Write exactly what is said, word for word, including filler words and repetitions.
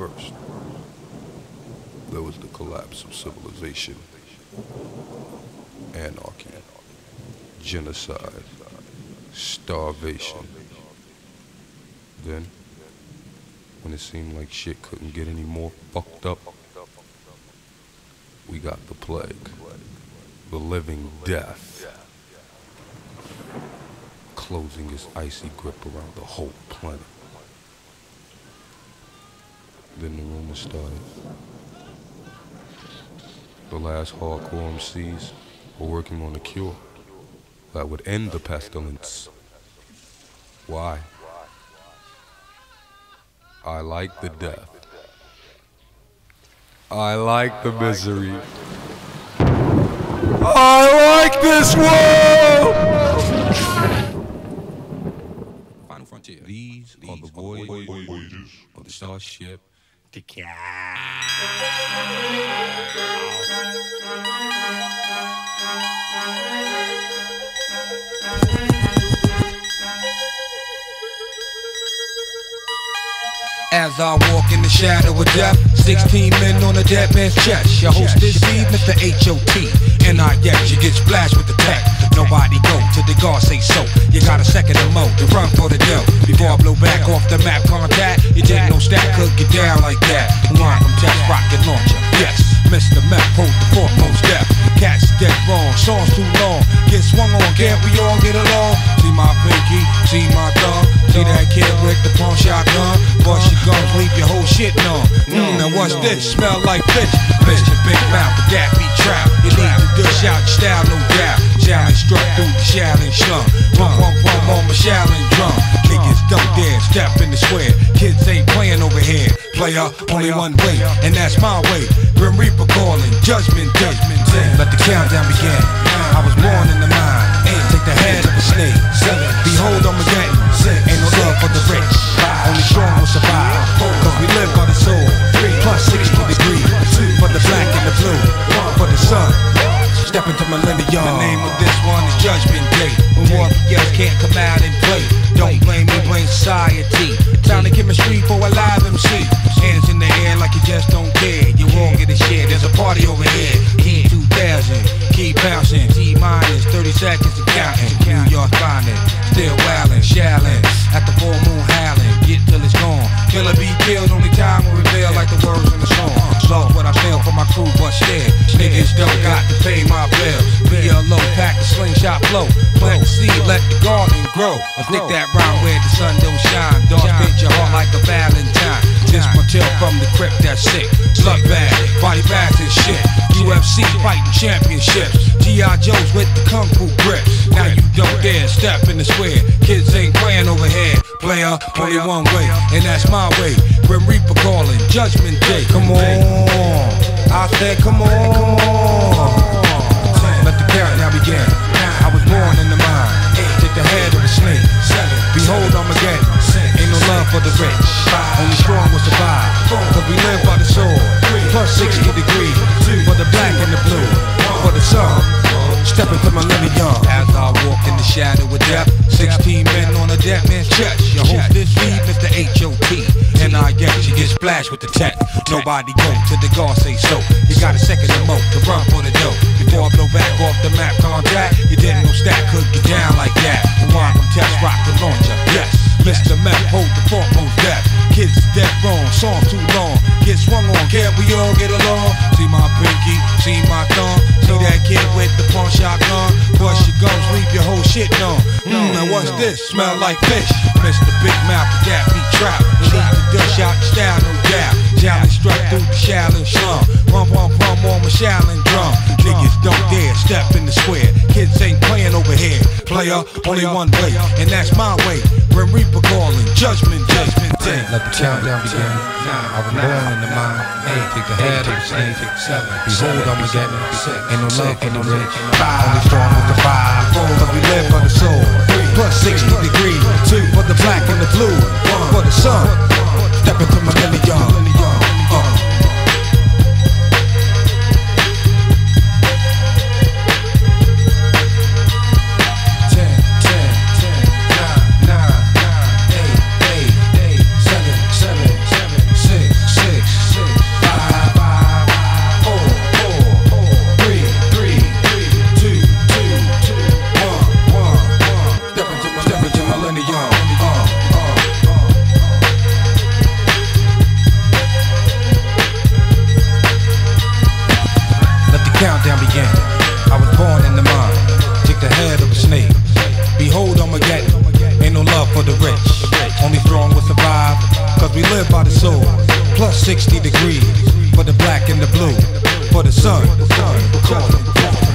First, there was the collapse of civilization, anarchy, genocide, starvation. Then, when it seemed like shit couldn't get any more fucked up, we got the plague, the living death, closing its icy grip around the whole planet. Then the rumors started. The last hardcore M Cs were working on a cure that would end the pestilence. Why? I like the death. I like the misery. I like this world! Final frontier. These, These are the voyages voy of the starship Decay. As I walk in the shadow of death, sixteen men on a dead man's chest. Your host this evening, Mister H O T. And I yes, you get splashed with the tech. Nobody go till the guard say so. You got a second to mo to run for the dough. Before I blow back off the map contact, you didn't know stack could get down like that. Line from test rocket launcher. Yes, Mister Meth hold the foremost step. Cats dead wrong, songs too long. Get swung on, can't we all get along? See my pinky, see my thumb. See that kid with the pawn shotgun. Bust your guns, leave your whole shit numb. Mm, now what's this? Smell like fish. Mister Big Mouth, but that be trap. You need to dish out your style, no doubt. Challenge struck through the challenge slum. Pump, pump, pump on my challenge drum. Niggas don't dare step in the square. Kids ain't playing over here. Player, only one way, and that's my way. Grim Reaper calling, judgment day. Let the countdown begin. I was born in the mind. Take the head of a snake. Behold Armageddon. Ain't no love for the rich. Only strong will survive. Cause we live by the soul. Plus sixty degrees. For the black and the blue. For the sun. Step into millennium. The name of this one is Judgment Day. When warriors can't come out and play. Don't blame me, blame society. Sound of chemistry for a live M C. Hands in the air like you just don't care. You all get a share. There's a party over here. E two thousand. Keep bouncing. T minus thirty seconds to counting. New York finest. Still wildin', shallin'. At the full moon howling. Get till it's gone. Killer be killed. Only time will reveal like the words in the song. Lost what I feel for my crew, but still. Niggas don't got to pay my bills. Be a low pack the slingshot flow. Plant the seed, let the garden grow. I think that round where the sun don't shine. Dogs pinch your heart like a Valentine. This my tale from the crypt that's sick. Blood bag, body bags and shit. U F C fighting championships. G I Joes with the kung fu grip. Now you don't dare step in the square. Kids ain't playing over here. Player, only one way, and that's my way. Grim Reaper calling, Judgment Day. Come on, I said come on, come on. Let the countdown begin. I was born in the mind. Take the head of the snake. Behold Armageddon. Ain't no love for the rich. Only strong will survive. Cause we live by the sword. Plus sixty degrees. For the black and the blue. For the sun. Step into millennium. As I walk in the shadow of death. Sixteen men on a dead man's chest. Your host this week, Mister H O T. And I guess you get splashed with the tech. Nobody go till the guard say so. You got a second to mo to run for the dough. Before I blow back off the map contact, you didn't know stack could get down like that. Rewind from test rock to launcher. Yes, Mister Meth hold the foremost death. Kids dead wrong, song too long. Get swung on, can't we all get along? See my pinky, see my thumb. See that kid with the pawn shotgun. Bust your gums, leave your whole shit numb. Mmm, now what's this? Smell like fish. Mister Big Mouth, that be trap. You need to dish out your style, no doubt. Challenge struck through the Shaolin slum. Pump, pump, pump on my Shaolin drum. Niggas don't dare step in the square. Kids ain't playing over here. Player, only one way, and that's my way. Grim Reaper calling, Judgment Day. Let the countdown begin. I was born in the mind. Take the head of the snake. Behold Armageddon. Ain't no love for the rich. Only strong with the five. Cause we live by the soul. Plus sixty degrees. Two for the black and the blue. One for the sun. Step into millennium. Uh. Six, plus sixty degrees for the black and the blue, for the sun.